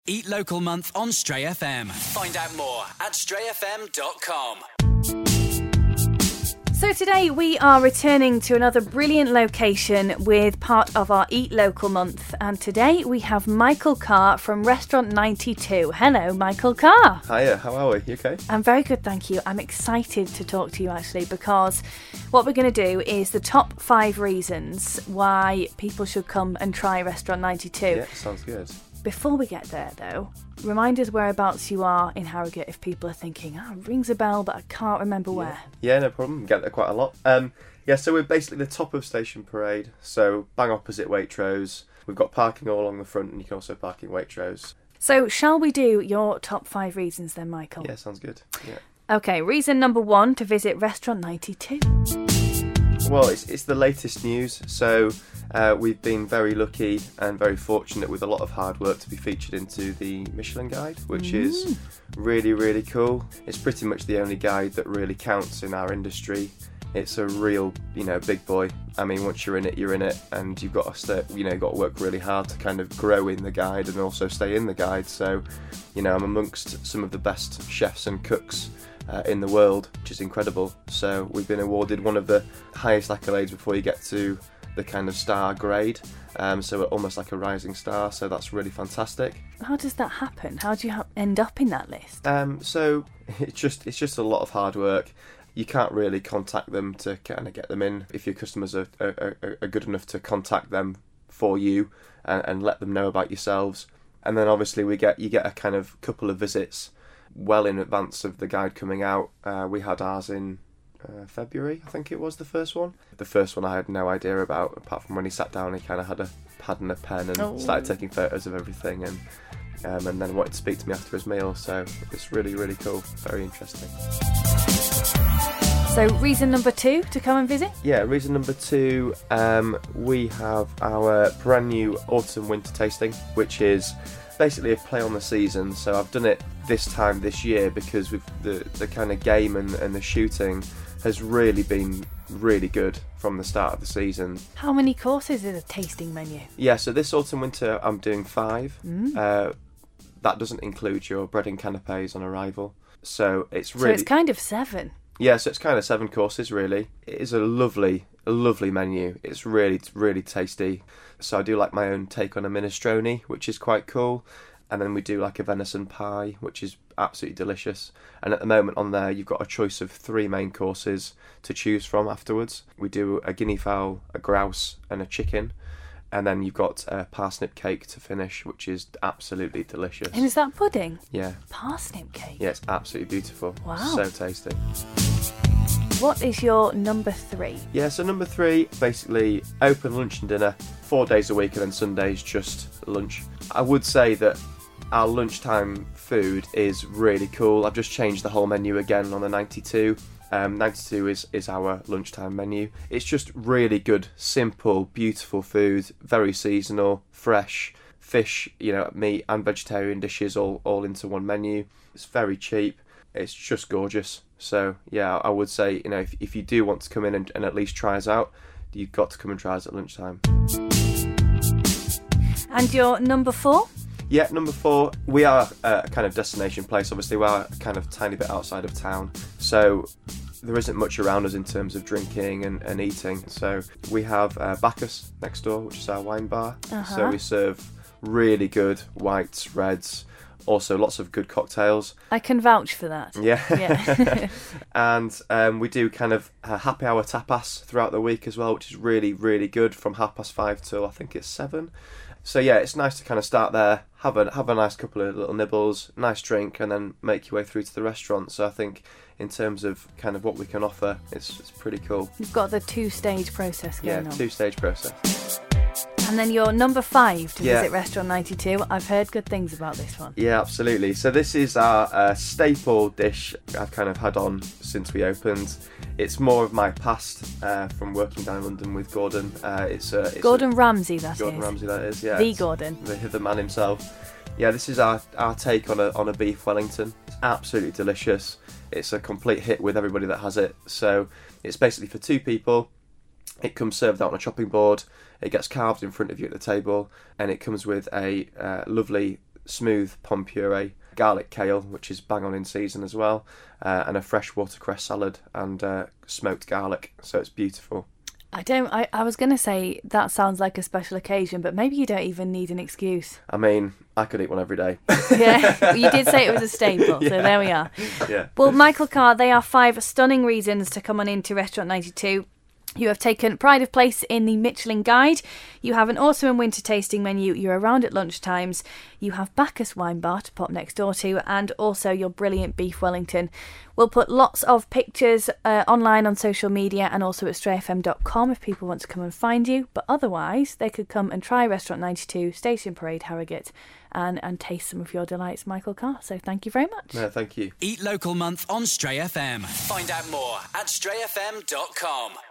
Eat Local Month on Stray FM. Find out more at strayfm.com. So today we are returning to another brilliant location with part of our Eat Local Month. And today we have Michael Carr from Restaurant 92. Hello, Michael Carr. Hiya, how are we? You okay? I'm very good, thank you. I'm excited to talk to you actually because what we're going to do is the top 5 reasons why people should come and try Restaurant 92. Yeah, sounds good. Before we get there, though, remind us whereabouts you are in Harrogate if people are thinking, it rings a bell, but I can't remember where. Yeah, no problem. Get there quite a lot. So we're basically the top of Station Parade, so bang opposite Waitrose. We've got parking all along the front, and you can also park in Waitrose. So, shall we do your top 5 reasons then, Michael? Yeah, sounds good. Yeah. Okay, reason number 1 to visit Restaurant 92. Well, it's the latest news, so we've been very lucky and very fortunate with a lot of hard work to be featured into the Michelin Guide, which is really, really cool. It's pretty much the only guide that really counts in our industry. It's a real, big boy. I mean, once you're in it, and you've got to got to work really hard to kind of grow in the guide and also stay in the guide. So, I'm amongst some of the best chefs and cooks in the world, which is incredible. So we've been awarded one of the highest accolades before you get to the kind of star grade, so we're almost like a rising star, so that's really fantastic. How does that happen? How do you end up in that list? So it's just a lot of hard work. You can't really contact them to kind of get them in. If your customers are good enough to contact them for you and let them know about yourselves, and then obviously you get a kind of couple of visits well in advance of the guide coming out. We had ours in February, I think it was the first one. The first one I had no idea about, apart from when he sat down, he kind of had a pad and a pen and started taking photos of everything, and then wanted to speak to me after his meal. So it's really, really cool, very interesting. So reason number 2 to come and visit? Yeah, reason number 2, we have our brand new autumn winter tasting, which is basically a play on the season. So I've done it this time this year because the kind of game and the shooting has really been really good from the start of the season. How many courses is a tasting menu? Yeah, so this autumn winter I'm doing 5. That doesn't include your bread and canapes on arrival. So it's really... So it's kind of 7. Yeah, so it's kind of 7 courses really. It is a lovely menu. It's really, really tasty. So I do like my own take on a minestrone, which is quite cool. And then we do like a venison pie, which is absolutely delicious. And at the moment on there, you've got a choice of 3 main courses to choose from afterwards. We do a guinea fowl, a grouse and a chicken. And then you've got a parsnip cake to finish, which is absolutely delicious. And is that pudding? Yeah. Parsnip cake? Yeah, it's absolutely beautiful. Wow. So tasty. What is your number 3? Yeah, so number 3, basically open lunch and dinner, 4 days a week, and then Sundays just lunch. I would say that our lunchtime food is really cool. I've just changed the whole menu again on the 92. 92 is our lunchtime menu. It's just really good, simple, beautiful food, very seasonal, fresh, fish, meat and vegetarian dishes all into one menu. It's very cheap. It's just gorgeous. So yeah, I would say, if you do want to come in and at least try us out, you've got to come and try us at lunchtime. And your number 4? Yeah, number 4, we are a kind of destination place. Obviously, we are kind of tiny bit outside of town, so there isn't much around us in terms of drinking and eating. So we have Bacchus next door, which is our wine bar. So we serve really good whites, reds, also lots of good cocktails. I can vouch for that. Yeah. And we do kind of happy hour tapas throughout the week as well, which is really, really good, from 5:30 till I think it's 7. So yeah, it's nice to kind of start there, have a nice couple of little nibbles, nice drink, and then make your way through to the restaurant. So I think in terms of kind of what we can offer, it's pretty cool. You've got the 2-stage process going on. Yeah, 2-stage process. And then your number 5 to visit Restaurant 92. I've heard good things about this one. Yeah, absolutely. So this is our staple dish I've kind of had on since we opened. It's more of my past from working down in London with Gordon. It's Gordon Ramsay, that is. Gordon Ramsay, that is, yeah. The Gordon. The man himself. Yeah, this is our take on a beef Wellington. It's absolutely delicious. It's a complete hit with everybody that has it. So it's basically for 2 people. It comes served out on a chopping board. It gets carved in front of you at the table, and it comes with a lovely smooth pom puree, garlic kale, which is bang on in season as well, and a fresh watercress salad and smoked garlic. So it's beautiful. I was going to say that sounds like a special occasion, but maybe you don't even need an excuse. I mean, I could eat one every day. Yeah, you did say it was a staple, so there we are. Yeah. Well, Michael Carr, they are 5 stunning reasons to come on into Restaurant 92. You have taken pride of place in the Michelin Guide. You have an autumn and winter tasting menu. You're around at lunchtimes. You have Bacchus Wine Bar to pop next door to, and also your brilliant beef Wellington. We'll put lots of pictures online on social media and also at strayfm.com if people want to come and find you. But otherwise, they could come and try Restaurant 92, Station Parade, Harrogate, and taste some of your delights, Michael Carr. So thank you very much. No, thank you. Eat Local Month on Stray FM. Find out more at strayfm.com.